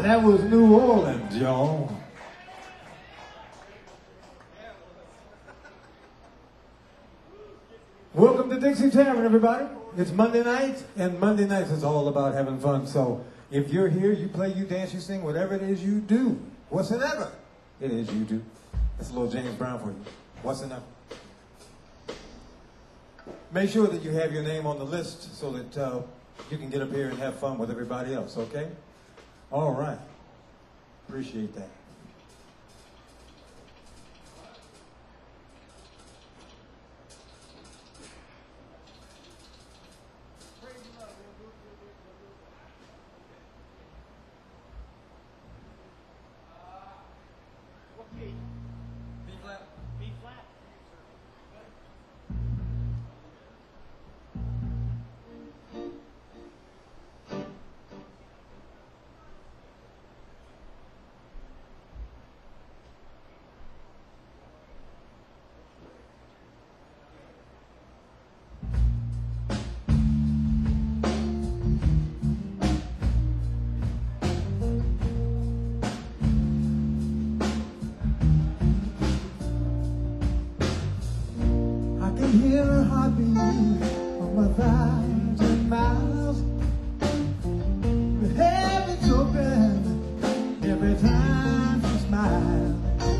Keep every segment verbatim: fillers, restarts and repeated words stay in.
That was New Orleans, y'all. Welcome to Dixie Tavern, everybody. It's Monday night, and Monday nights is all about having fun. So if you're here, you play, you dance, you sing, whatever it is you do, whatsoever it is you do. That's a little James Brown for you. Whatsoever. Make sure that you have your name on the list so that uh, you can get up here and have fun with everybody else, okay? All right. Appreciate that. Hear a heartbeat from a thousand miles. The heavens open every time she smiles.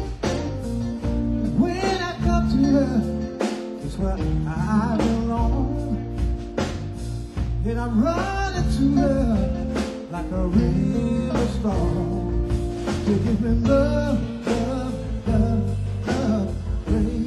When I come to her, it's where I belong. Then I run into her like a river strong. To give me love, love, love, love, praise.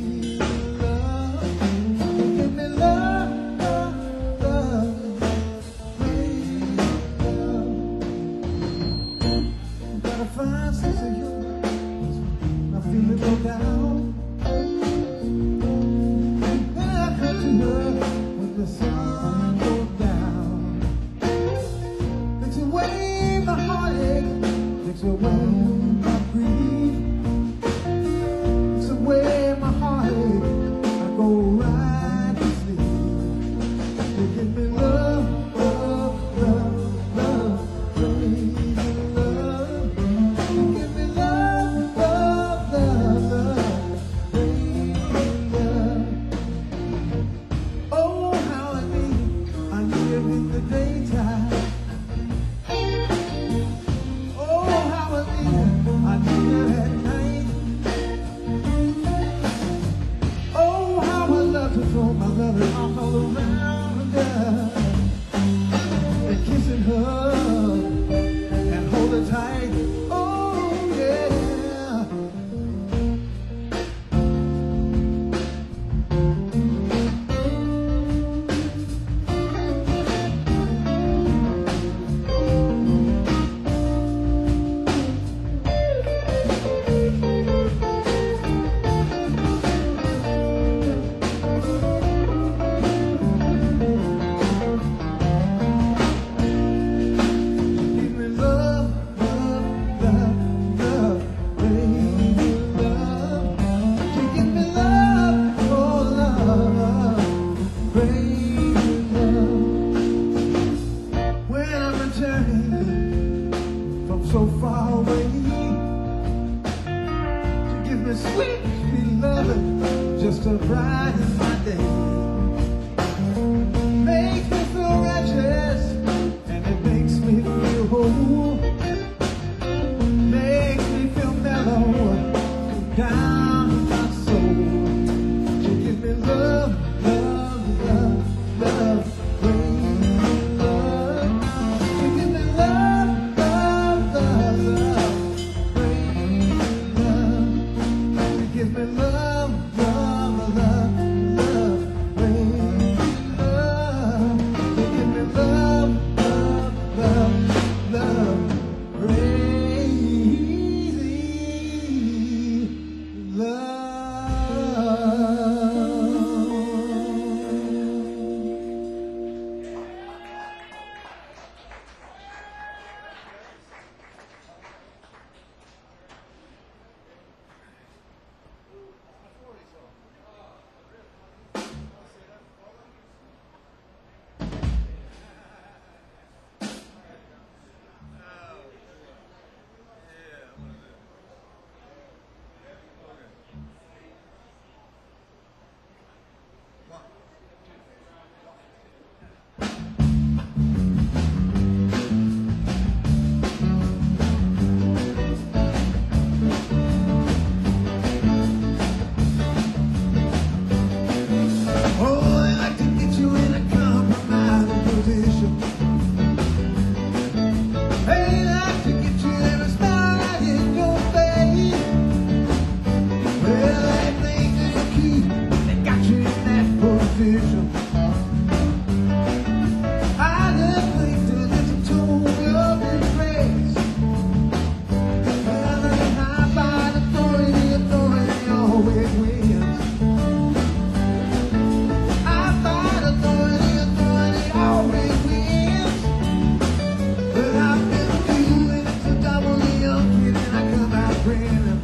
Well, I've been doing it since I was a young kid, and I come out grinning.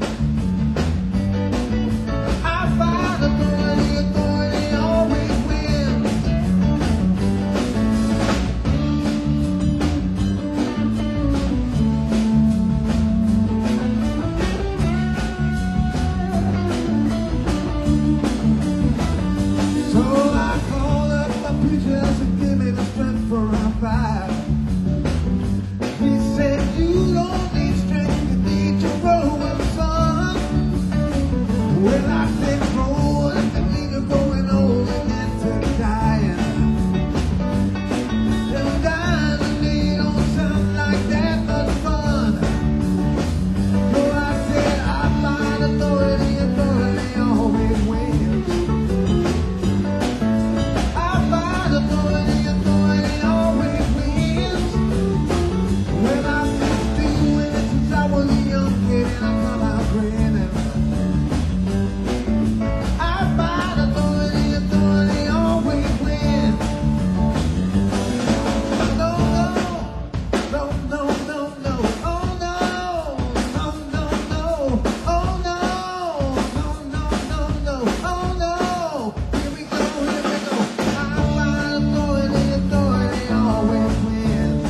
I find authority, authority always wins. So I call up my preachers to give me the strength for round five. He said, you don't need strength, you need to grow up, son. Well, I said, grow up, and leave you growing old and into dying. And dying to me don't sound like that much fun. So I said, I find authority, authority always wins. I find authority, authority always wins. Well, I've been doing it since I was a young kid, and I come out grinning. I find authority, authority always wins. No, no, no, no, no, oh no, no, no, no, oh no, no, no, no, no, oh no. Here we go, here we go. I find authority, authority always wins.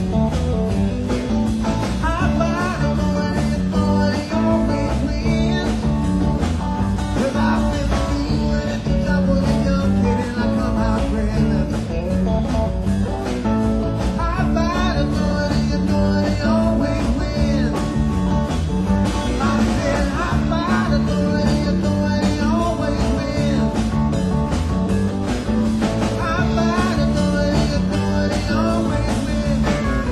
I find authority, authority always wins. 'Cause I've been doing it since I was a young kid, and I come out grinning. I find authority, authority always wins. I said I find authority, authority always wins. I find authority, authority always wins.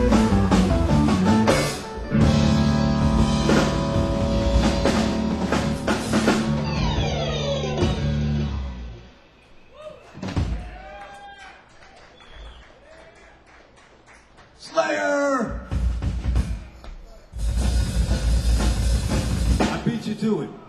Slayer! I beat you to it.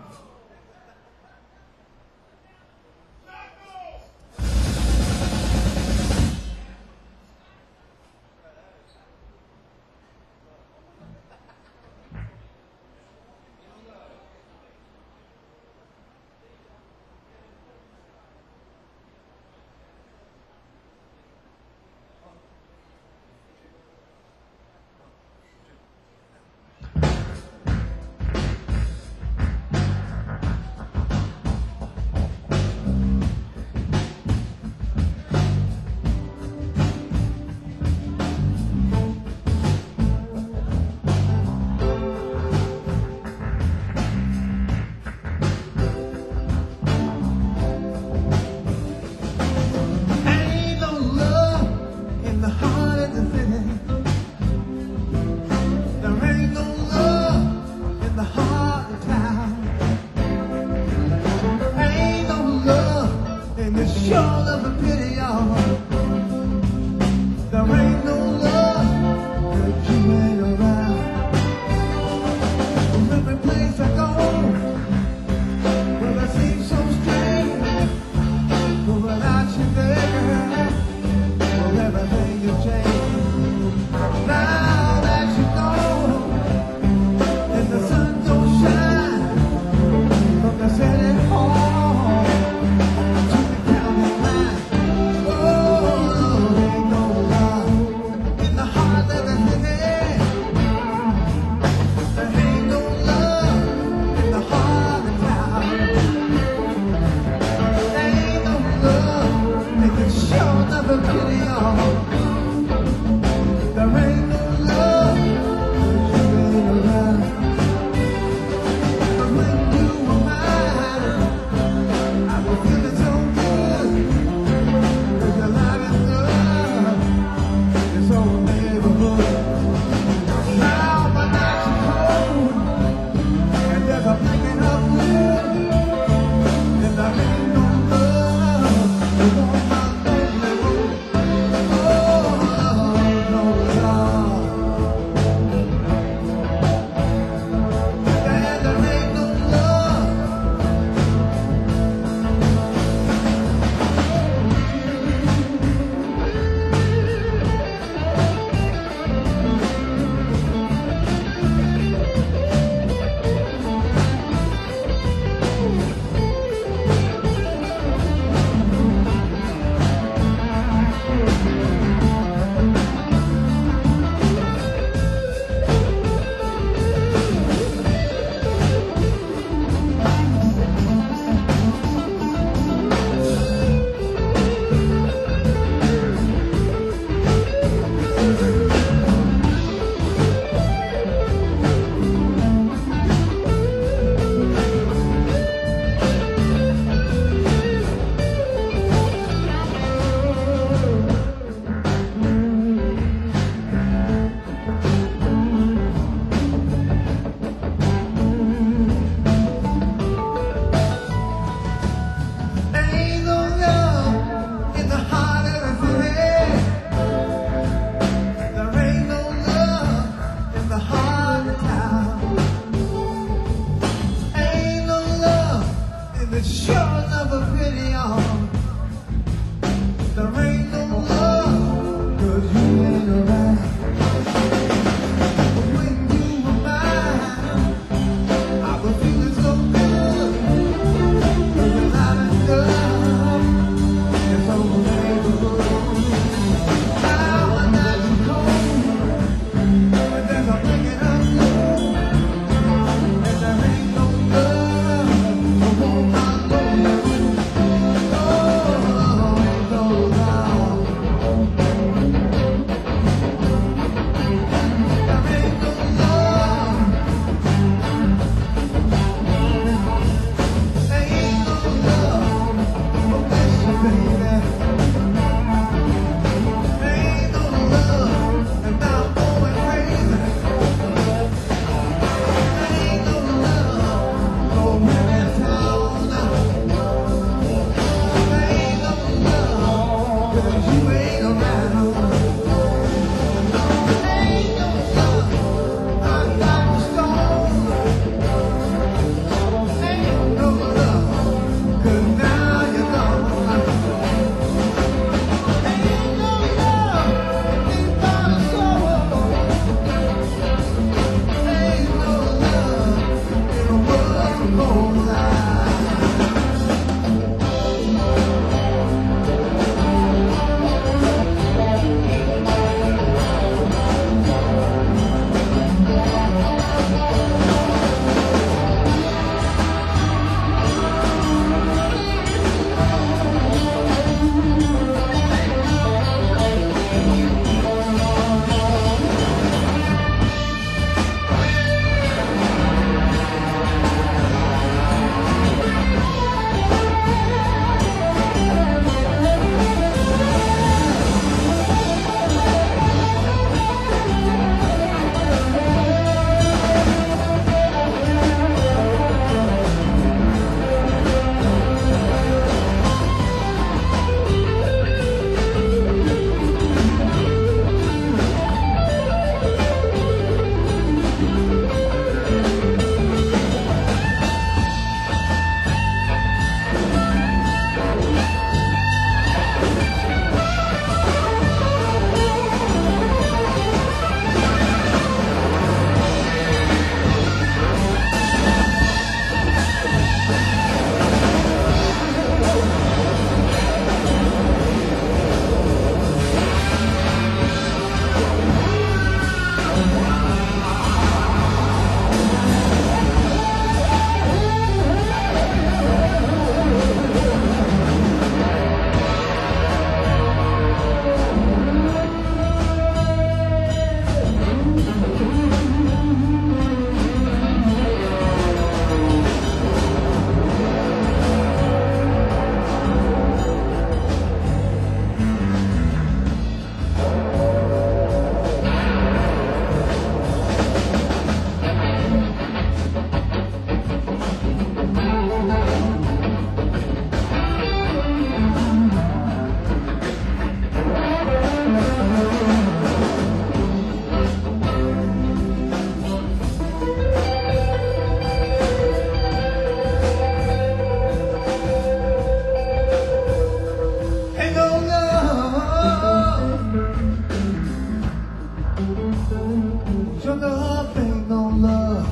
Your love ain't no love.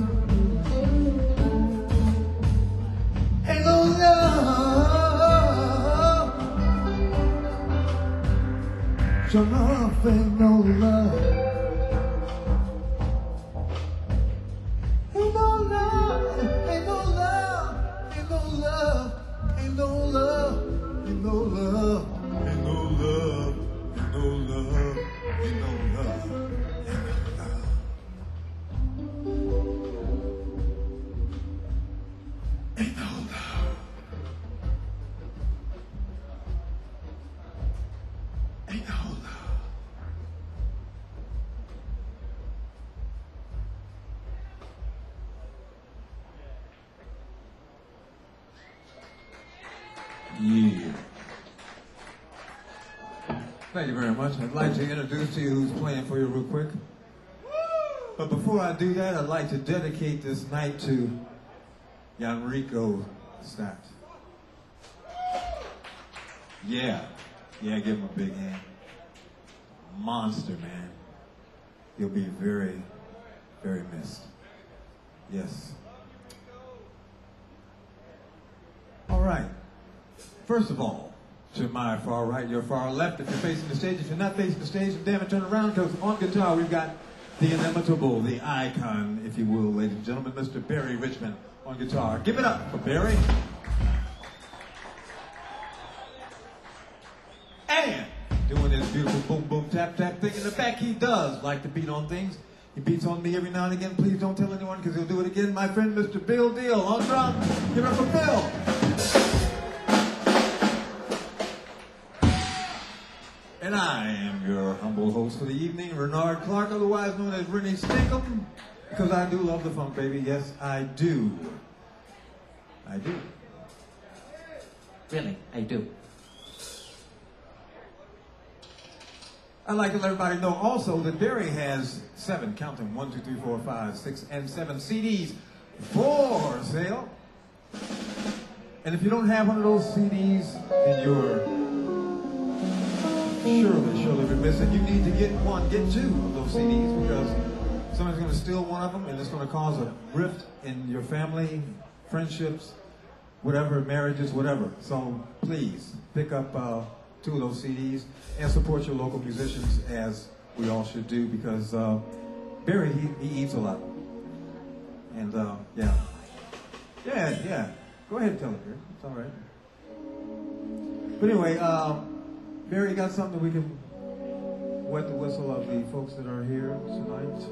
Ain't no love. Your love ain't no love. Ain't no love. Ain't no love. Ain't no love. Ain't no love. Ain't no love. Ain't no love. Ain't no love. Ain't no love. Ain't no love. Ain't no love. Yeah. Thank you very much. I'd like to introduce to you who's playing for you real quick. But before I do that, I'd like to dedicate this night to Yanrico Stat. Yeah. Yeah, give him a big hand. Monster, man. He'll be very, very missed. Yes. All right. First of all, to my far right, your far left, if you're facing the stage. If you're not facing the stage, then damn it, turn around, because on guitar we've got the inimitable, the icon, if you will, ladies and gentlemen, Mister Barry Richmond on guitar. Give it up for Barry. And doing this beautiful boom, boom, tap, tap thing in the back, he does like to beat on things. He beats on me every now and again. Please don't tell anyone, because he'll do it again. My friend, Mister Bill Deal on drums. Give it up for Bill. And I am your humble host for the evening, Renard Clark, otherwise known as Rennie Stinkum, because I do love the funk, baby. Yes, I do. I do. Really, I do. I'd like to let everybody know also that Barry has seven, count them, one, two, three, four, five, six, and seven C Ds for sale. And if you don't have one of those C Ds, then you're surely, surely remiss, and you need to get one, get two of those C Ds, because somebody's going to steal one of them, and it's going to cause a rift in your family, friendships, whatever, marriages, whatever. So please pick up uh, two of those C Ds and support your local musicians, as we all should do, because uh, Barry, he, he eats a lot. And uh, yeah. Yeah, yeah. Go ahead and tell it, Barry. It's all right. But anyway, uh, Barry, you got something that we can wet the whistle of the folks that are here tonight?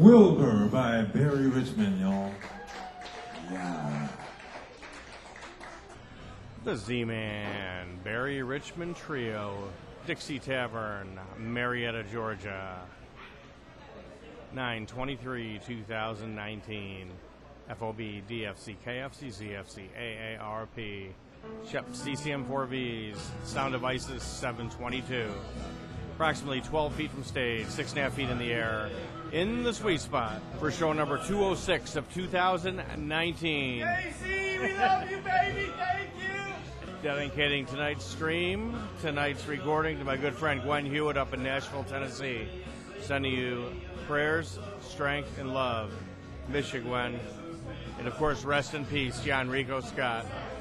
Wilbur by Barry Richmond, y'all. Yeah. The Z-Man, Barry Richmond Trio, Dixie Tavern, Marietta, Georgia. nine twenty-three two thousand nineteen. F O B, D F C, K F C, Z F C, A A R P. Shep C C M four Vs, Sound Devices seven twenty-two. Approximately twelve feet from stage, six and a half feet in the air, in the sweet spot for show number two oh six of two thousand nineteen. J C, we love you, baby. Thank you. Dedicating tonight's stream, tonight's recording to my good friend Gwen Hewitt up in Nashville, Tennessee. Sending you prayers, strength, and love. Miss you, Gwen. And of course, rest in peace, John Rico Scott.